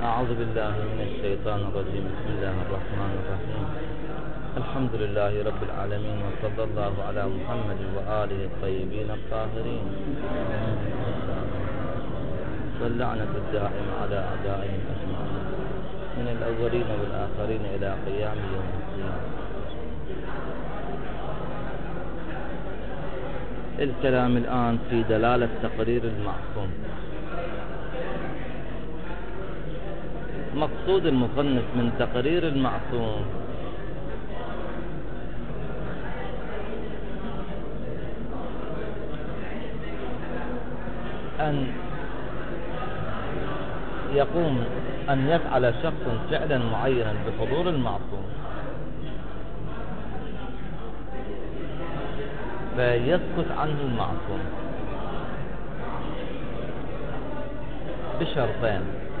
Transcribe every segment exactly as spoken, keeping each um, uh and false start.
أعوذ بالله من الشيطان الرجيم. بسم الله الرحمن الرحيم. الحمد لله رب العالمين، وصلى الله على محمد وآله الطيبين الطاهرين، واللعنة الدائمة على أعدائهم أجمعين من الأولين والآخرين إلى قيام يوم الدين. الكلام الآن في دلالة تقرير المعصوم. مقصود المصنف من تقرير المعصوم أن يقوم أن يفعل شخص فعلا معينا بحضور المعصوم، فيسكت عنه المعصوم بشرطين: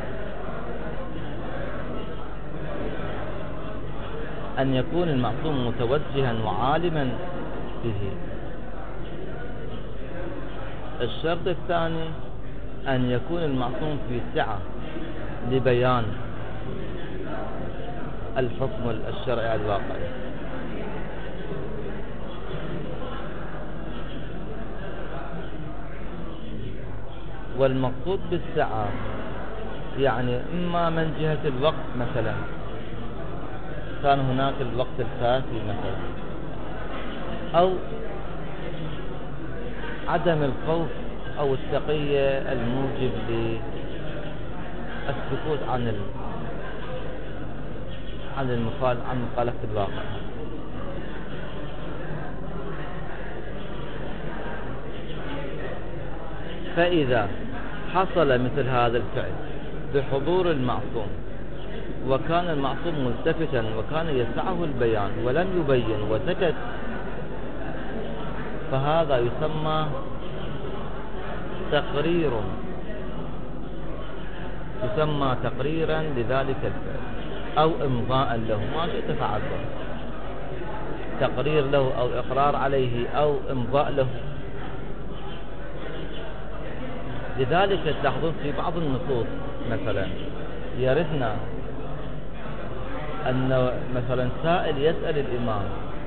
أن يكون المعصوم متوجها وعالما به. الشرط الثاني أن يكون المعصوم في سعة لبيان الحكم الشرعي الواقعي. والمقصود بالسعة يعني إما من جهة الوقت، مثلا كان هناك الوقت الكافي مثلا، أو عدم الخوف أو التقية الموجب للسكوت عن ال... عن المخال... عن مخالفة الواقع. فإذا حصل مثل هذا الفعل بحضور المعصوم، وكان المعصوم ملتفتا وكان يسعه البيان ولم يبين وسكت، فهذا يسمى تقرير يسمى تقريرا لذلك الفعل، أو إمضاء له، ما شئت فعله، تقرير له أو إقرار عليه أو إمضاء له. لذلك تلاحظون في بعض النصوص مثلا يردنا أن مثلا سائل يسأل الإمام،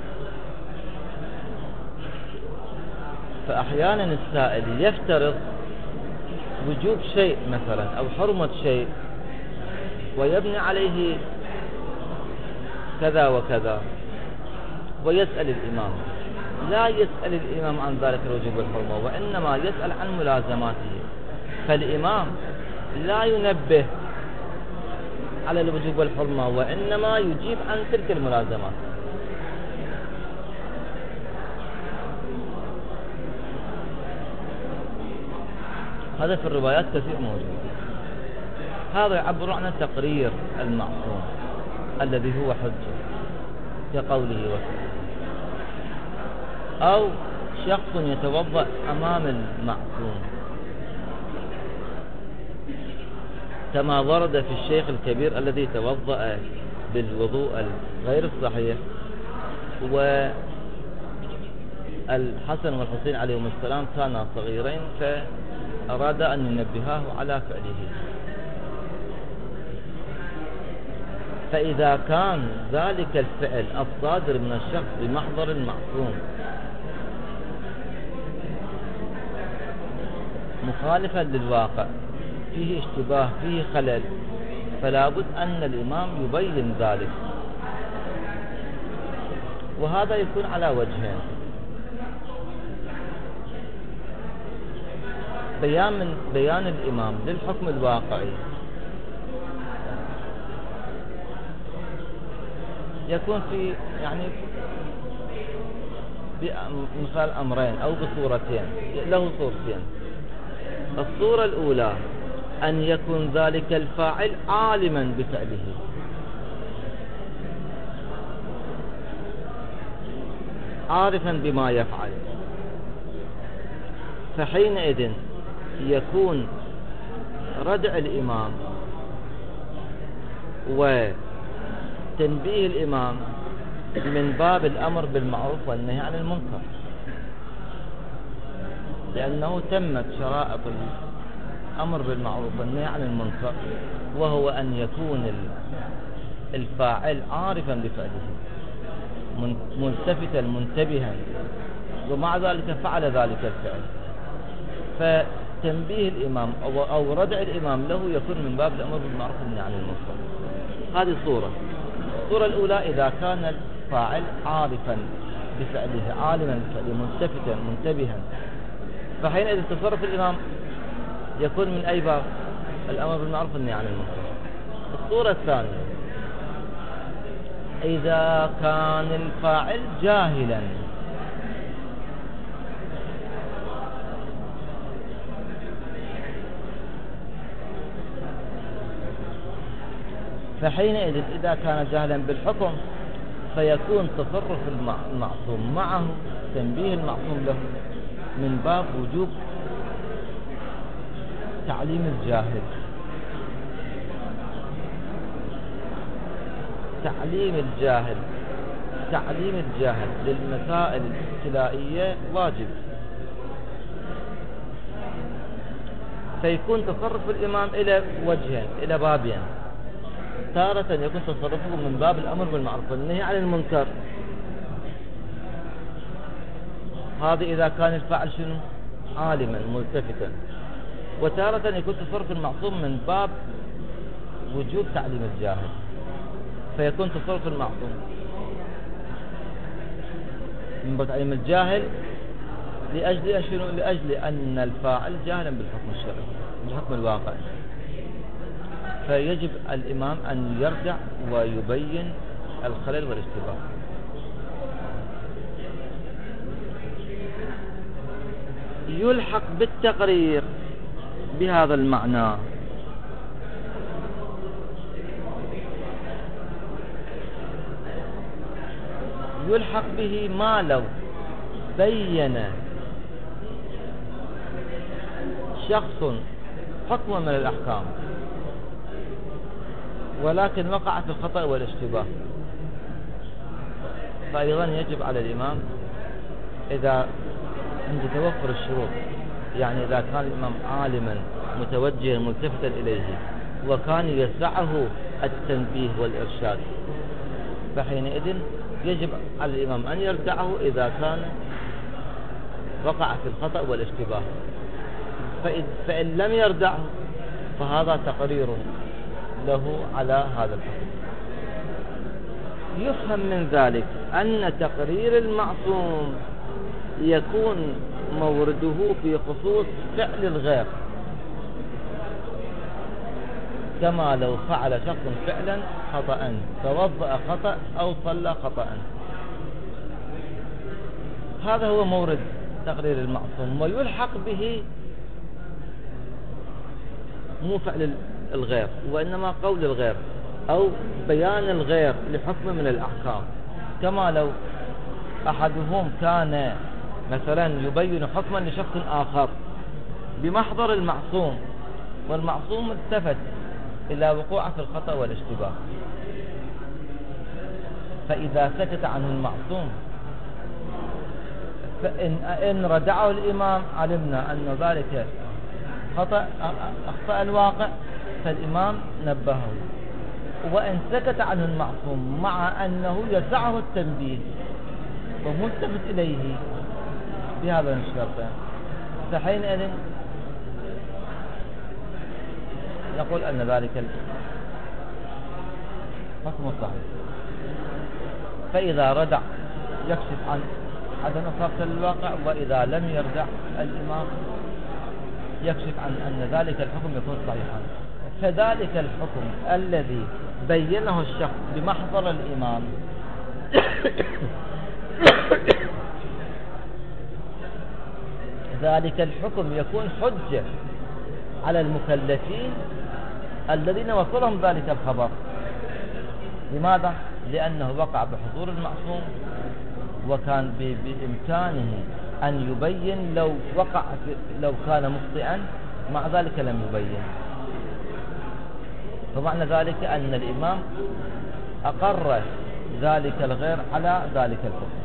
فأحيانا السائل يفترض وجوب شيء مثلا أو حرمة شيء، ويبني عليه كذا وكذا، ويسأل الإمام. لا يسأل الإمام عن ذلك الوجوب والحرمة، وإنما يسأل عن ملازماته. فالإمام لا ينبه على الوجوب والحرمة، وإنما يجيب عن تلك الملازمات. هذا في الروايات كثير موجود. هذا يعبر عن تقرير المعصوم الذي هو حجة كقوله وفعله. أو شخص يتوضأ أمام المعصوم كما ورد في الشيخ الكبير الذي توضأ بالوضوء غير الصحيح، والحسن والحسين عليهم السلام كانا صغيرين فأراد أن ينبهاه على فعله. فإذا كان ذلك الفعل الصادر من الشخص بمحضر المعصوم مخالفا للواقع، فيه اشتباه، فيه خلل، فلا بد أن الإمام يبين ذلك. وهذا يكون على وجهين: بيان من بيان الإمام للحكم الواقعي يكون في يعني بمثال أمرين أو بصورتين، له صورتين. الصورة الأولى أن يكون ذلك الفاعل عالما بفعله، عارفا بما يفعل، فحينئذ يكون ردع الإمام وتنبيه الإمام من باب الأمر بالمعروف والنهي عن المنكر، لأنه تمت شرائط الأمر بالمعروف والنهي عن المنكر، وهو أن يكون الفاعل عارفا بفعله ملتفتا منتبها، ومع ذلك فعل ذلك الفعل، فتنبيه الإمام أو ردع الإمام له يكون من باب الأمر بالمعروف والنهي عن المنكر. هذه صورة. الصورة الأولى إذا كان الفاعل عارفا بفعله عالما بفعله ملتفتا منتبها، فحينئذ تصرف الإمام يكون من أي باب؟ الأمر بالمعروف والنهي عن المنكر. الصورة الثانية إذا كان الفاعل جاهلا، فحينئذ إذا كان جاهلا بالحكم فيكون تصرف المعصوم معه تنبيه المعصوم له من باب وجوب تعليم الجاهل، تعليم الجاهل تعليم الجاهل للمسائل الابتدائية واجب. فيكون تصرف الإمام إلى وجهين، إلى بابين. تارة يكون تصرفه من باب الأمر بالمعروف والنهي عن المنكر، هذا إذا كان الفاعل شنو؟ عالما ملتفتا. وتارة يكون تصرف المعصوم من باب وجوب تعليم الجاهل، فيكون تصرف المعصوم من باب تعليم الجاهل لأجل شنو؟ لأجل أن الفاعل جاهلا بالحكم الشرعي بالحكم الواقع، فيجب الإمام أن يرجع ويبين الخلل والاشتباه. يلحق بالتقرير بهذا المعنى يلحق به ما لو بين شخص حكما من الأحكام ولكن وقع في الخطأ والاشتباه، فأيضا يجب على الإمام إذا عند توفر الشروط، يعني إذا كان الإمام عالما متوجها ملتفتا إليه وكان يسعه التنبيه والإرشاد، فحينئذ يجب على الإمام أن يردعه إذا كان وقع في الخطأ والاشتباه. فإن لم يردعه فهذا تقرير له على هذا الحكم. يفهم من ذلك أن تقرير المعصوم يكون مورده في خصوص فعل الغير، كما لو فعل شخص فعلا خطأ توضأ خطأ أو صلى خطأ، هذا هو مورد تقرير المعصوم. ويلحق به مو فعل الغير وإنما قول الغير أو بيان الغير لحكم من الأحكام، كما لو أحدهم كان مثلا يبين حكما لشخص آخر بمحضر المعصوم، والمعصوم التفت إلى وقوع في الخطأ والاشتباه، فإذا سكت عنه المعصوم فإن إن ردعه الإمام علمنا أن ذلك خطأ أخطأ الواقع، فالإمام نبهه. وإن سكت عنه المعصوم مع أنه يسعه التنبيه وملتفت إليه بهذا الشرط، فحينئذ يقول أن ذلك الحكم صحيح. فإذا ردع يكشف عن عدم إصابة الواقع، وإذا لم يردع الإمام يكشف عن أن ذلك الحكم يكون صحيحا. فذلك الحكم الذي بينه الشخص بمحضر الإمام ذلك الحكم يكون حجة على المكلفين الذين وصلهم ذلك الخبر. لماذا؟ لأنه وقع بحضور المعصوم، وكان بإمكانه أن يبين لو وقع لو كان مخطئا، مع ذلك لم يبين. فمعنى ذلك أن الإمام أقر ذلك الغير على ذلك الحكم.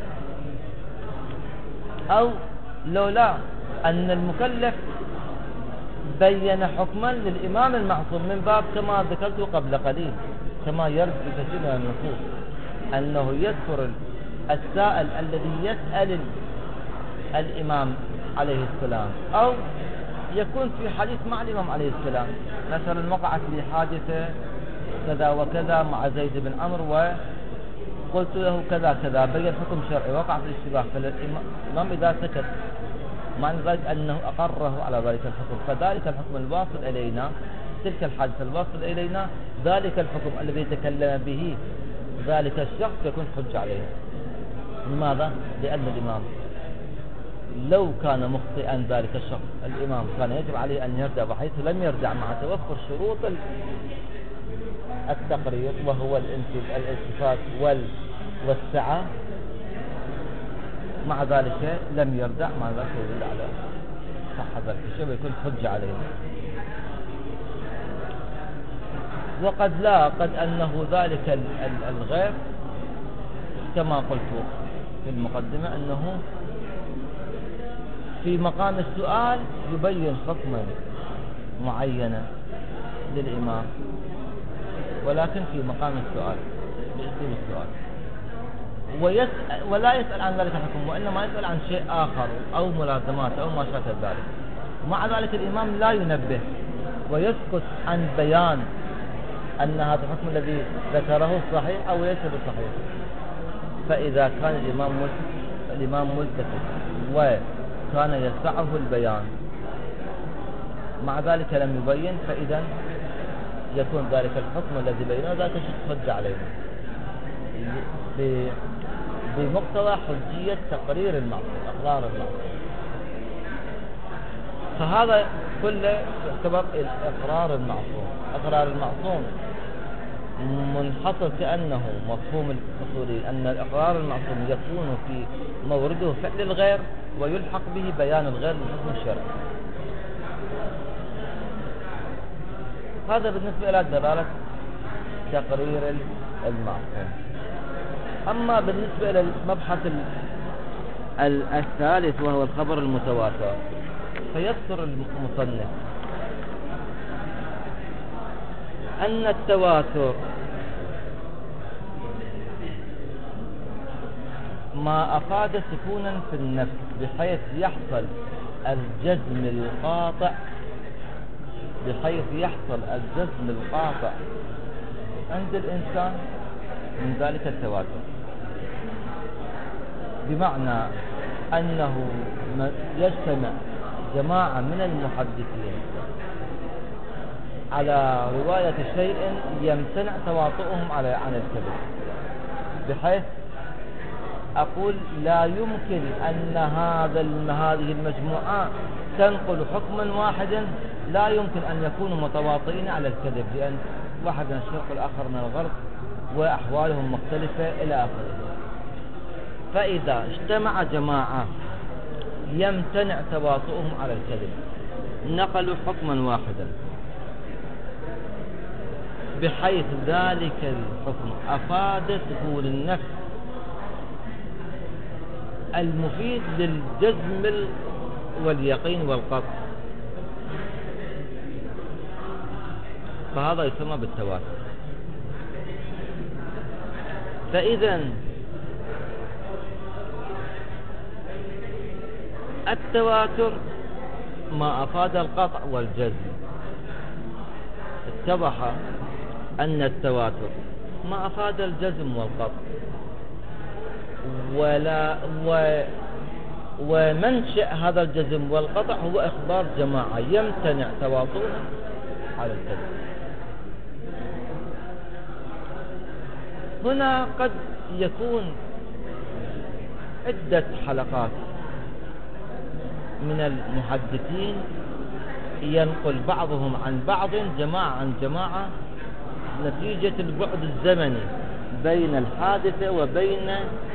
أو لولا أن المكلف بين حكما للإمام المعصوم من باب كما ذكرت قبل قليل، كما يرد في كثير من النصوص أنه يذكر السائل الذي يسأل الإمام عليه السلام، أو يكون في حديث مع الإمام عليه السلام، مثلا وقعت لي حادثة كذا وكذا مع زيد بن عمرو وقلت له كذا كذا، بين حكم شرعي وقع في الاشتباه، فالإمام إذا سكت معنى ذلك أنه أقره على ذلك الحكم، فذلك الحكم الواصل إلينا، تلك الحادثة الواصل إلينا، ذلك الحكم الذي تكلم به ذلك الشخص يكون حجة عليه. لماذا؟ لأن الإمام لو كان مخطئا ذلك الشخص، الإمام كان يجب عليه أن يرجع، بحيث لم يرجع مع توفر شروط التقرير وهو الالتفات والسعة، مع ذلك لم يرجع، مع ذلك يدل على صحة ذلك الشيء ويكون حجة عليه. وقد لا، قد أنه ذلك الغير كما قلت في المقدمة أنه في مقام السؤال يبين حكما معينا للإمام، ولكن في مقام السؤال بأسلوب السؤال، ويسأل ولا يسأل عن ذلك الحكم، وإنما يسأل عن شيء آخر أو ملازمات أو ما شابه ذلك. مع ذلك الإمام لا ينبه ويسكت عن بيان أن هذا الحكم الذي ذكره صحيح أو ليس بصحيح. فإذا كان الإمام الإمام ملتفت وكان يسعه البيان مع ذلك لم يبين، فإذا يكون ذلك الحكم الذي بينه ذاك حجة عليه بمقتضى حجية تقرير المعصوم، إقرار المعصوم. فهذا كله يعتبر إقرار المعصوم. إقرار المعصوم منحصر كأنه مفهوم الأصولي أن الإقرار المعصوم يكون في مورده فعل الغير ويلحق به بيان الغير للحكم الشرعي. هذا بالنسبة إلى دلالة تقرير المعصوم. أما بالنسبة إلى المبحث الثالث وهو الخبر المتواتر، فيذكر المصنف أن التواتر ما أفاد سكونا في النفس بحيث يحصل الجزم القاطع بحيث يحصل الجزم القاطع عند الإنسان من ذلك التواتر، بمعنى أنه يجتمع جماعة من المحدثين على رواية شيء يمتنع تواطؤهم على عن الكذب، بحيث أقول لا يمكن أن هذا هذه المجموعة تنقل حكما واحدا، لا يمكن أن يكونوا متواطئين على الكذب، لأن واحد من الشرق والآخر من الغرب وأحوالهم مختلفة إلى آخره. فإذا اجتمع جماعة يمتنع تواطؤهم على الكذب نقلوا حكما واحدا، بحيث ذلك الحكم أفاد سكون النفس المفيد للجزم واليقين والقطع، فهذا يسمى بالتواتر. فإذا التواتر ما أفاد القطع والجزم، اتضح أن التواتر ما أفاد الجزم والقطع، ولا و ومنشأ هذا الجزم والقطع هو إخبار جماعة يمتنع تواطؤهم على الكذب. هنا قد يكون عدة حلقات من المحدثين ينقل بعضهم عن بعض، جماعة عن جماعة، نتيجة البعد الزمني بين الحادثة وبين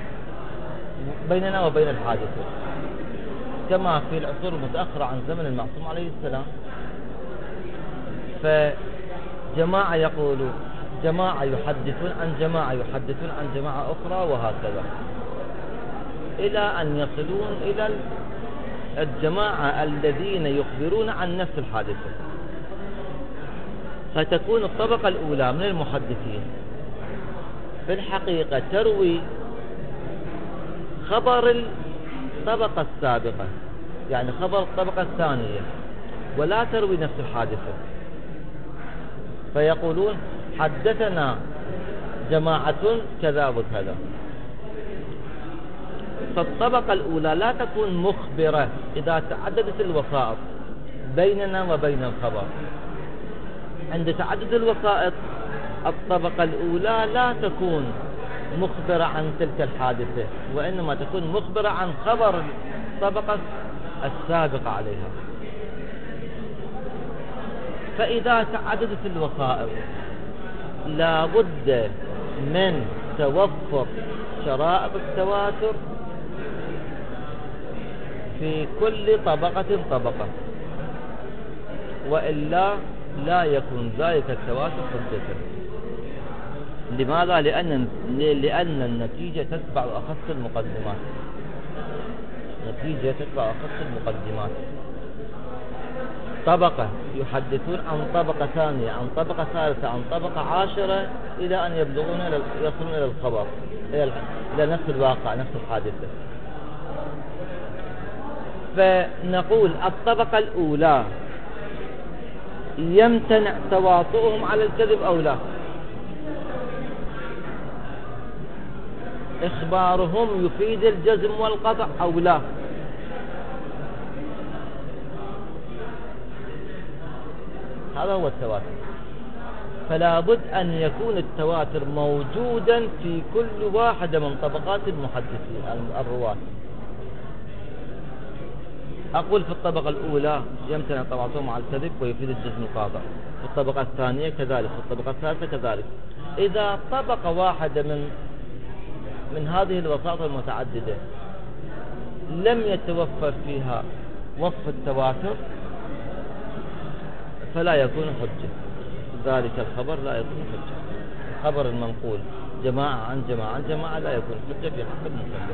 بيننا وبين الحادثة، كما في العصور المتأخرة عن زمن المعصوم عليه السلام. فجماعة يقولوا جماعة يحدثون عن جماعة يحدثون عن جماعة أخرى، وهكذا إلى أن يصلون إلى الجماعة الذين يخبرون عن نفس الحادثة، فتكون الطبقة الأولى من المحدثين في الحقيقة تروي خبر الطبقة السابقة، يعني خبر الطبقة الثانية، ولا تروي نفس الحادثة. فيقولون حدثنا جماعة كذا وكذا. فالطبقة الأولى لا تكون مخبرة إذا تعددت الوسائط بيننا وبين الخبر. عند تعدد الوسائط الطبقة الأولى لا تكون مخبرة عن تلك الحادثة، وإنما تكون مخبرة عن خبر الطبقة السابقة عليها. فإذا تعددت الوسائط لا بد من توفر شرائط التواتر في كل طبقة طبقة، وإلا لا يكون ذلك التواتر حجة. لماذا؟ لأن لأن النتيجة تتبع أخص المقدمات. نتيجة تتبع أخص المقدمات. طبقة يحدثون عن طبقة ثانية، عن طبقة ثالثة، عن طبقة عاشرة، إلى أن يبلغون يصلون إلى الخبر، إلى نفس الواقع، نفس الحادثة. فنقول الطبقة الأولى يمتنع تواطؤهم على الكذب أو لا؟ إخبارهم يفيد الجزم والقطع أو لا؟ هذا هو التواتر. فلا بد أن يكون التواتر موجودا في كل واحدة من طبقات المحدثين الرواة. أقول في الطبقة الأولى يمتنع تواطؤهم على الكذب ويفيد الجزم القاطع، في الطبقة الثانية كذلك، في الطبقة الثالثة كذلك. إذا طبقة واحدة من من هذه الوسائط المتعددة لم يتوفر فيها وصف التواتر فلا يكون حجة، ذلك الخبر لا يكون حجة. خبر المنقول جماعة عن جماعة عن جماعة لا يكون حجة في حق المسلم.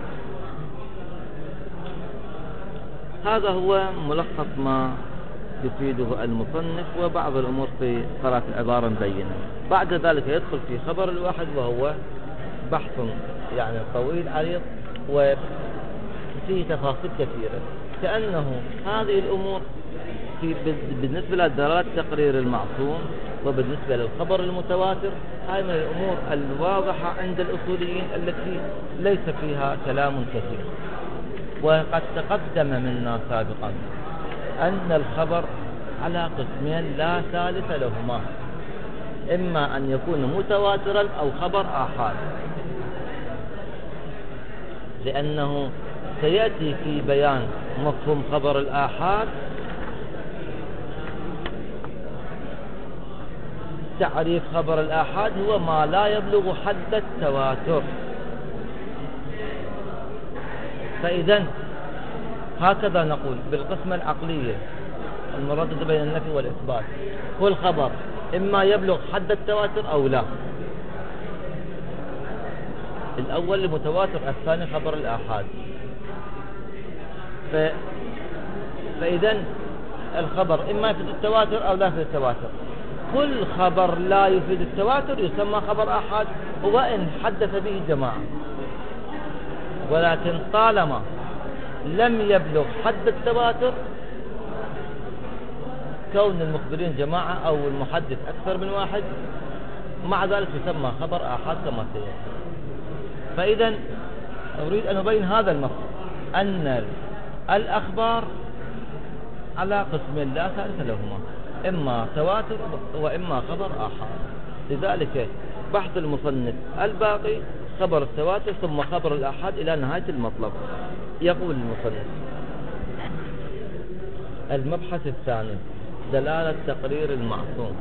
هذا هو ملخص ما يفيده المصنف، وبعض الأمور في قراءة العبارة مبينة. بعد ذلك يدخل في خبر الواحد، وهو بحث يعني طويل عريض وفيه تفاصيل كثيرة، كأنه هذه الأمور في بالنسبة لدلالة تقرير المعصوم وبالنسبة للخبر المتواتر، هاي من الأمور الواضحة عند الأصوليين التي ليس فيها كلام كثير. وقد تقدم منا سابقا أن الخبر على قسمين لا ثالث لهما، إما أن يكون متواترا أو خبر آحاد، لأنه سيأتي في بيان مفهوم خبر الآحاد تعريف خبر الآحاد هو ما لا يبلغ حد التواتر. فإذا هكذا نقول بالقسمة العقلية المرددة بين النفي والإثبات، كل خبر إما يبلغ حد التواتر أو لا. الأول المتواتر، الثاني خبر الآحاد. ف... فإذا الخبر إما يفيد التواتر أو لا يفيد التواتر. كل خبر لا يفيد التواتر يسمى خبر آحاد، وإن حدث به جماعة، ولكن طالما لم يبلغ حد التواتر، كون المخبرين جماعة أو المحدث أكثر من واحد، مع ذلك يسمى خبر آحاد كما سيأتي. فإذا أريد أن أبين هذا المفهوم، أن الأخبار على قسمين لا ثالث لهما، إما تواتر وإما خبر آحاد. لذلك بحث المصنف الباقي خبر التواتر ثم خبر الآحاد إلى نهاية المطلب. يقول المصنف: المبحث الثاني دلالة تقرير المعصوم.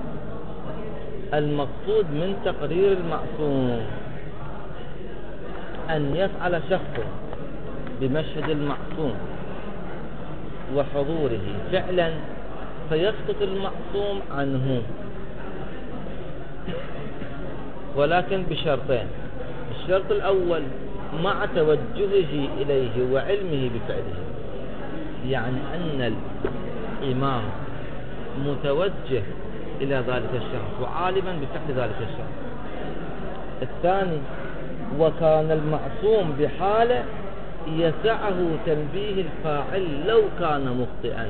المقصود من تقرير المعصوم أن يفعل شخص بمشهد المعصوم وحضوره فعلا فيسقط المعصوم عنه، ولكن بشرطين. الشرط الأول مع توجهه إليه وعلمه بفعله، يعني أن الإمام متوجه إلى ذلك الشخص وعالما بفعل ذلك الشخص. الثاني وكان المعصوم بحاله يسعه تنبيه الفاعل لو كان مخطئا.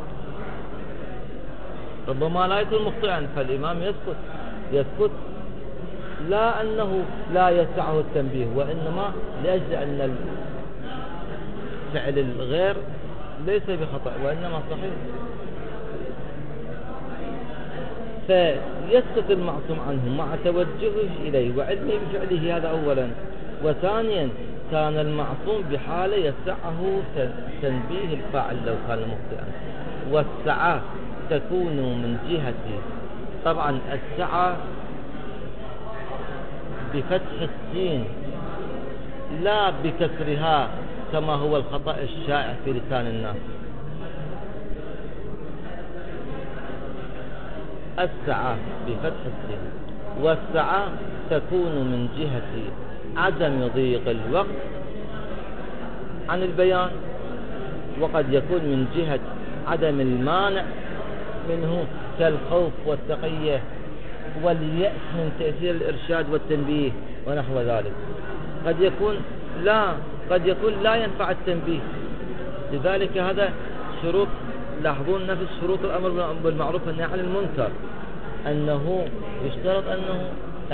ربما لا يكون مخطئا فالإمام يسكت يسكت لا أنه لا يسعه التنبيه، وإنما لأجل أن الفعل الغير ليس بخطأ وإنما صحيح، فيسكت المعصوم عنه مع توجهه إليه وعلمه بفعله. هذا أولا. وثانيا كان المعصوم بحاله يسعه تنبيه الفاعل لو كان مخطئا. والسعة تكون من جهة، طبعا السعة بفتح السين لا بكسرها كما هو الخطأ الشائع في لسان الناس. السعة بفتح السين. والسعة تكون من جهة عدم ضيق الوقت عن البيان، وقد يكون من جهة عدم المانع منه كالخوف والتقية واليأس من تأثير الإرشاد والتنبيه ونحو ذلك. قد يكون لا قد يكون لا ينفع التنبيه. لذلك هذا شروط، لاحظون نفس شروط الأمر بالمعروف والنهي عن المنكر، أنه يشترط أنه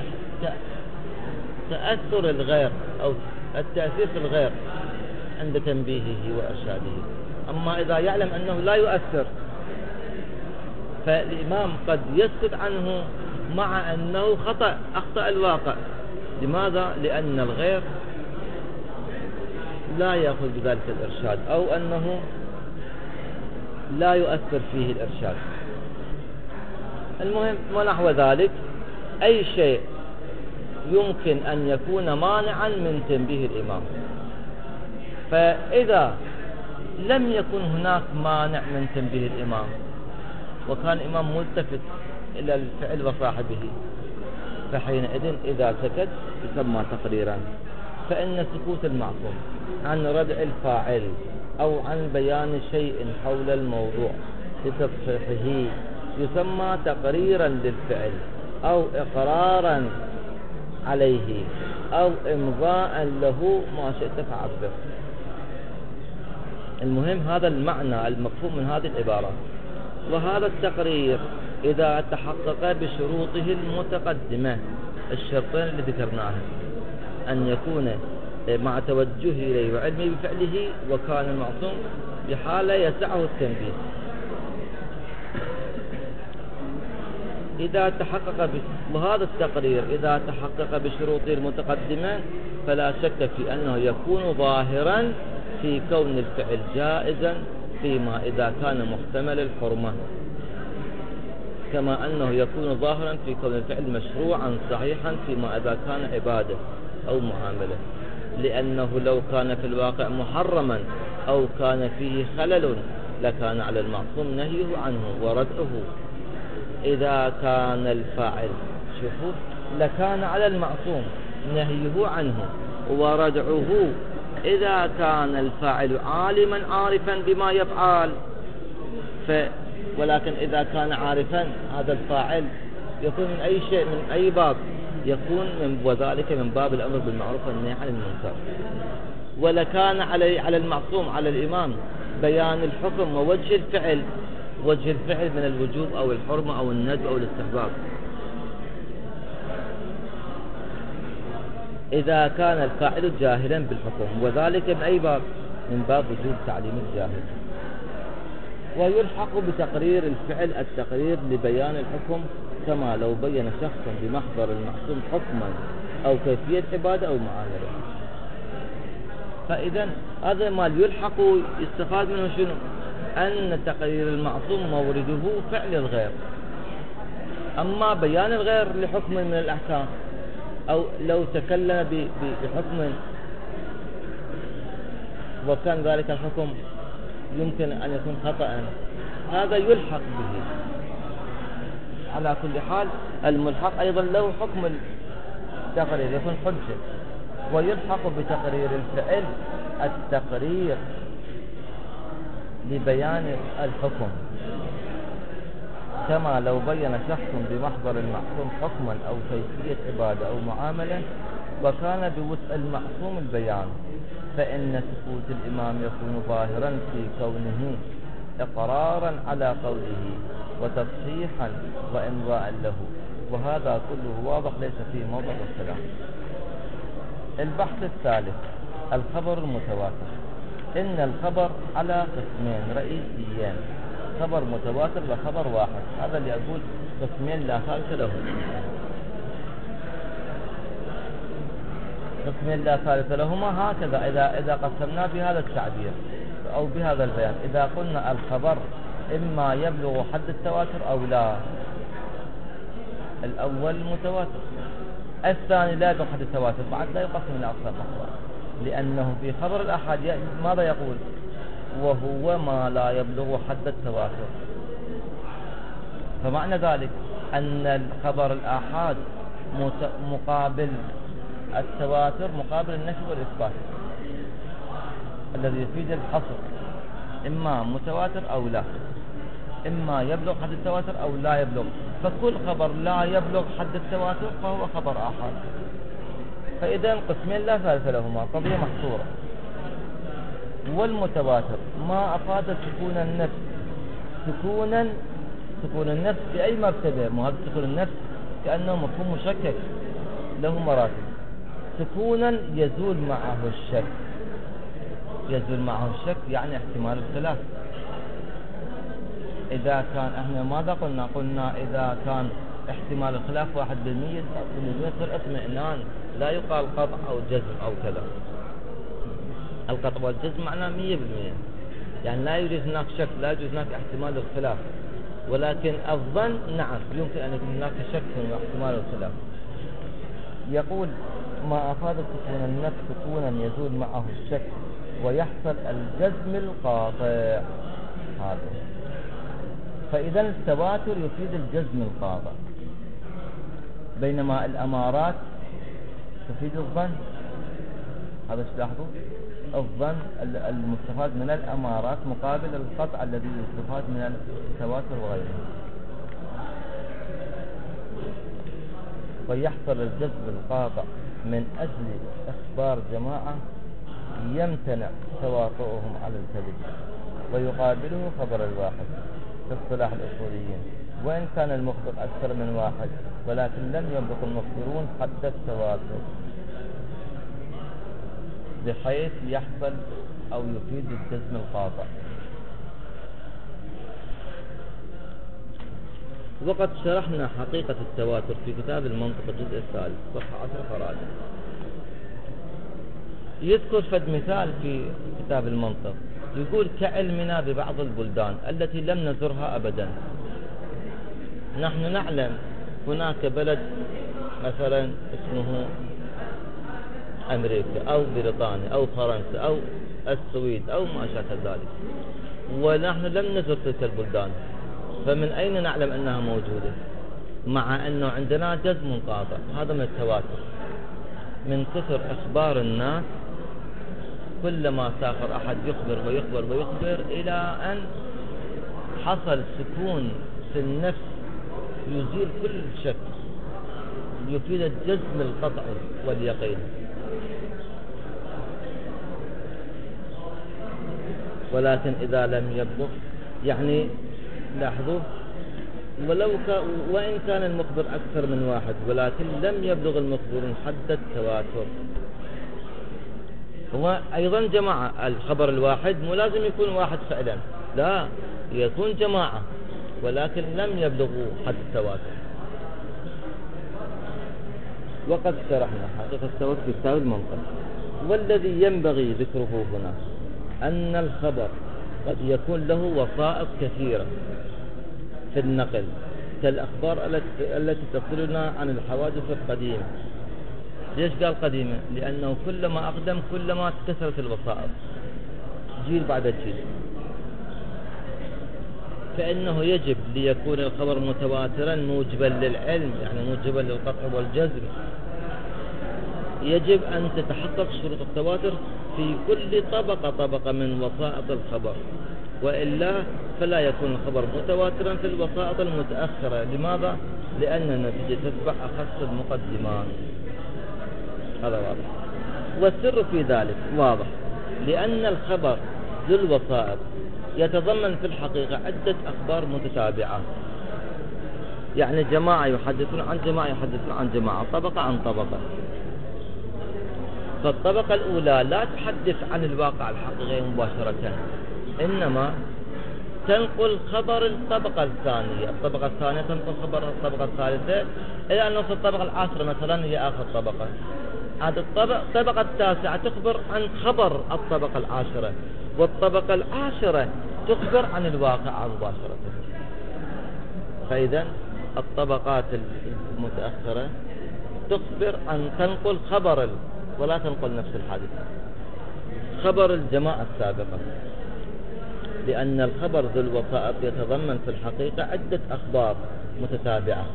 تأثر الغير أو التأثير في الغير عند تنبيهه وإرشاده. أما إذا يعلم أنه لا يؤثر فالإمام قد يسكت عنه مع أنه خطأ أخطأ الواقع. لماذا؟ لأن الغير لا يأخذ بذلك الإرشاد أو أنه لا يؤثر فيه الإرشاد. المهم ونحو ذلك، أي شيء يمكن أن يكون مانعا من تنبيه الإمام. فإذا لم يكن هناك مانع من تنبيه الإمام وكان الإمام ملتفت إلى الفعل وصاحبه، فحينئذ إذا سكت يسمى تقريرا. فإن سكوت المعصوم عن ردع الفاعل أو عن بيان شيء حول الموضوع لتصحيحه يسمى تقريرا للفعل أو إقرارا عليه أو إمضاء له، ما شئت فعبر. المهم هذا المعنى المفهوم من هذه العبارة. وهذا التقرير إذا تحقق بشروطه المتقدمة، الشرطين اللي ذكرناها، أن يكون مع توجهه إليه وعلمه بفعله وكان المعصوم بحالة يسعه التنبيه. إذا تحقق ب... وهذا التقرير إذا تحقق بشروطه المتقدمة فلا شك في أنه يكون ظاهرا في كون الفعل جائزا فيما إذا كان محتمل الحرمة، كما أنه يكون ظاهرا في كون الفعل مشروعا صحيحا فيما إذا كان عبادة أو معاملة، لأنه لو كان في الواقع محرما أو كان فيه خلل لكان على المعصوم نهيه عنه وردعه. إذا كان الفاعل شوفوا لكان على المعصوم نهيه عنه وردعه إذا كان الفاعل عالما عارفا بما يفعل. ف ولكن إذا كان عارفا هذا الفاعل يكون من أي شيء من أي باب، يكون من وذلك من باب الأمر بالمعروف والنهي عن المنكر. ولكان على على المعصوم على الإمام بيان الحكم ووجه الفعل، وجه الفعل من الوجوب أو الحرمة أو الندب أو الاستحباب. إذا كان الفاعل جاهلا بالحكم، وذلك من أي باب؟ من باب وجوب تعليم الجاهل. ويلحق بتقرير الفعل التقرير لبيان الحكم، كما لو بين شخصا بمحضر المعصوم حكما أو كيفية عبادة أو معاملة. فإذا هذا ما يلحق يستفاد منه شنو؟ أن تقرير المعصوم مورده فعل الغير. أما بيان الغير لحكم من الأحكام أو لو تكلم بحكم وكان ذلك الحكم يمكن أن يكون خطأ، هذا يلحق به. على كل حال الملحق أيضا له حكم التقرير يكون حجة. ويلحق بتقرير الفعل التقرير لبيان الحكم، كما لو بين شخص بمحضر المعصوم حكما أو كيفية عبادة أو معاملة وكان بوسع المعصوم البيان، فإن سكوت الإمام يكون ظاهرا في كونه إقرارا على قوله وتصحيحا وإمضاء له، وهذا كله واضح ليس فيه موضع الكلام. البحث الثالث الخبر المتواتر. إن الخبر على قسمين رئيسيين، خبر متواتر وخبر واحد. هذا اللي أقول قسمين لا ثالث له، قسمين لا ثالث لهما. هكذا إذا إذا قسمنا بهذا التعبير أو بهذا البيان، إذا قلنا الخبر إما يبلغ حد التواتر أو لا، الأول متواتر، الثاني لا يبلغ حد التواتر، بعد لا يقسم إلى أقسام أخرى، لأنه في خبر الأحاد ماذا يقول؟ وهو ما لا يبلغ حد التواتر. فمعنى ذلك أن الخبر الآحاد مقابل التواتر مقابل النفي والإثبات الذي يفيد الحصر، إما متواتر أو لا، إما يبلغ حد التواتر أو لا يبلغ. فكل خبر لا يبلغ حد التواتر فهو خبر آحاد. فإذا قسمين لا ثالث لهما، قضية محصورة. والمتواتر ما أفاد سكون النفس، سكونا سكون النفس بأي مرتبة؟ ما هذا سكون النفس كأنه مفهوم مشكك له مراتب. سكونا يزول معه الشك، يزول معه الشك يعني احتمال الخلاف. إذا كان احنا ماذا قلنا؟ قلنا إذا كان احتمال الخلاف واحد بالمية يصير اطمئنان، لا يقال قطع أو جزم أو كذا. القطع والجزم معناه مية بالمية، يعني لا يوجد هناك شك، لا يوجد هناك احتمال الخلاف. ولكن الظن نعم يمكن أن يكون هناك شك واحتمال الخلاف. يقول ما أفاد سكون النفس سكونا يزول معه الشك ويحصل الجزم القاطع. هذا فإذا التواتر يفيد الجزم القاطع، بينما الأمارات تفيد الظن. هذا ايش لاحظوا؟ الظن المستفاد من الأمارات مقابل القطع الذي يستفاد من التواتر وغيره. ويحصل الجزم القاطع من أجل إخبار جماعة يمتنع تواطؤهم على الكذب، ويقابله خبر الواحد في اصطلاح الأصوليين، وإن كان المخبر أكثر من واحد ولكن لم يبلغ المخبرون حد التواتر، بحيث يحصل أو يفيد الجزم القاطع. وقد شرحنا حقيقة التواتر في كتاب المنطق الجزء الثالث صفحة عشر فراجع. يذكر فد مثال في كتاب المنطق، يقول كعلمنا ببعض البلدان التي لم نزرها أبدا. نحن نعلم هناك بلد مثلا اسمه أمريكا أو بريطانيا أو فرنسا أو السويد أو ما شابه ذلك، ونحن لم نزر تلك البلدان، فمن أين نعلم أنها موجودة؟ مع أنه عندنا جزم قاطع. هذا من التواتر، من كثر أخبار الناس، كلما سافر أحد يخبر ويخبر ويخبر إلى أن حصل سكون في النفس يزيل كل شك، يفيد الجزم القطعي واليقين. ولكن إذا لم يبلغ، يعني لاحظوا، ولو كان وإن كان المخبر أكثر من واحد ولكن لم يبلغ المخبرون حد التواتر. هو أيضا جماعة، الخبر الواحد مو لازم يكون واحد فعلا، لا، يكون جماعة ولكن لم يبلغوا حد التواتر. وقد شرحنا حقيقة التواتر في كتاب المنطق. والذي ينبغي ذكره هنا أن الخبر قد يكون له وسائط كثيرة في النقل، كالأخبار التي تصلنا عن الحوادث القديمة. ليش قال قديمة؟ لأنه كلما أقدم كلما كثرت الوسائط جيل بعد جيل، فإنه يجب ليكون الخبر متواترا موجبا للعلم، يعني موجبا للقطع والجزم. يجب أن تتحقق شروط التواتر في كل طبقة طبقة من وسائط الخبر، وإلا فلا يكون الخبر متواترا في الوسائط المتأخرة. لماذا؟ لأن النتيجة تتبع أخص المقدمات. هذا واضح. والسر في ذلك واضح، لأن الخبر ذو الوسائط يتضمن في الحقيقة عدة أخبار متتابعة، يعني جماعة يحدثون عن جماعة يحدثون عن جماعة، طبقة عن طبقة. فالطبقة الأولى لا تحدث عن الواقع الحقيقي مباشرة، إنما تنقل خبر الطبقة الثانية، الطبقة الثانية تنقل خبر الطبقة الثالثة إلى أن نوصل الطبقة العاشرة مثلا هي آخر طبقة. هذه الطبقة التاسعة تخبر عن خبر الطبقة العاشرة، والطبقة العاشرة تخبر عن الواقع مباشرة. فإذا الطبقات المتأخرة تخبر عن تنقل خبر ولا تنقل نفس الحادث، خبر الجماعة السابقة، لأن الخبر ذو الوسائط يتضمن في الحقيقة عدة أخبار متتابعة،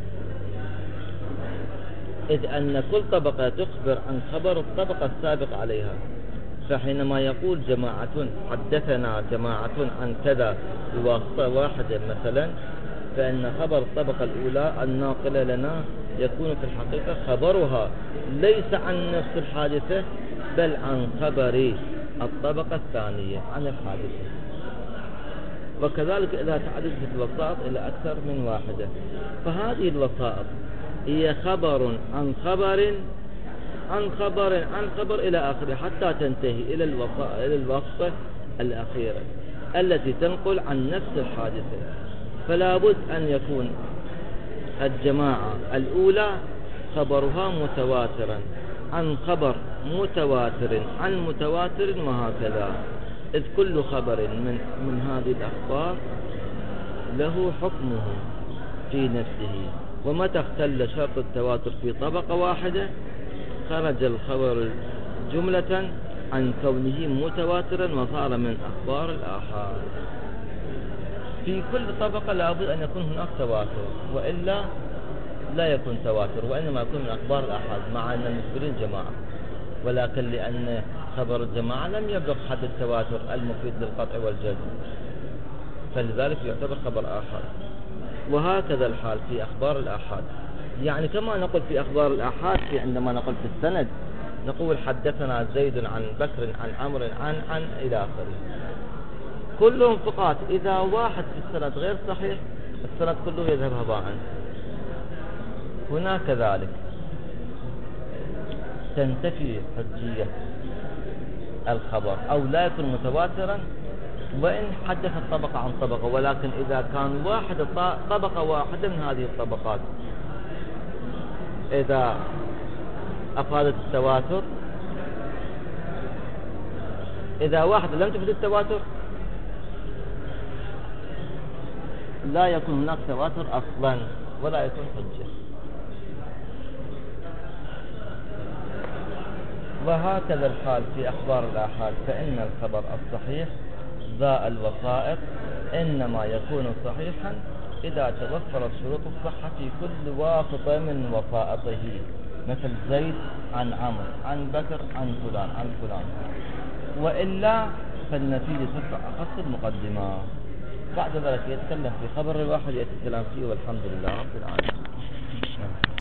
إذ أن كل طبقة تخبر عن خبر الطبقة السابق عليها. فحينما يقول جماعة حدثنا جماعة عن كذا بواسطة واحدة مثلا، فإن خبر الطبقة الأولى الناقلة لنا يكون في الحقيقة خبرها ليس عن نفس الحادثة بل عن خبر الطبقة الثانية عن الحادثة. وكذلك إذا تعددت الوسائط إلى أكثر من واحدة، فهذه الوسائط هي خبر عن خبر عن خبر عن خبر إلى آخره، حتى تنتهي إلى الوسائط إلى الواسطة الأخيرة التي تنقل عن نفس الحادثة. فلا بد أن يكون الجماعة الأولى خبرها متواترا عن خبر متواتر عن متواتر وهكذا، إذ كل خبر من من هذه الأخبار له حكمه في نفسه. ومتى اختل شرط التواتر في طبقة واحدة خرج الخبر جملة عن كونه متواترا وصار من أخبار الآحاد. في كل طبقة لابد أن يكون هناك تواتر، وإلا لا يكون تواتر، وإنما يكون من أخبار الآحاد، مع أن المخبرين جماعة، ولكن لأن خبر الجماعة لم يبلغ حد التواتر المفيد للقطع والجزم، فلذلك يعتبر خبر آحاد. وهكذا الحال في أخبار الآحاد، يعني كما نقول في أخبار الآحاد في عندما نقول في السند نقول حدثنا زيد عن بكر عن عمرو عن عن إلى آخره، كلهم ثقات. إذا واحد في السند غير صحيح السند كله يذهب هباء. هنا كذلك تنتفي حجية الخبر، أو لا يكون متواترا وإن حدث الطبقة عن طبقة، ولكن إذا كان واحد طبقة واحدة من هذه الطبقات إذا أفادت التواتر، إذا واحد لم تفد التواتر لا يكون هناك تواتر أصلا ولا يكون حجة. وهكذا الحال في أخبار الآحاد، فإن الخبر الصحيح ذا الوسائط إنما يكون صحيحا إذا توفرت شروط الصحة في كل واسطة من وسائطه، مثل زيد عن عمرو عن بكر عن فلان عن فلان، وإلا فالنتيجة تدفع أخص المقدمات. بعد ذلك يتكلم في خبر الواحد يتكلم فيه، والحمد لله رب العالمين.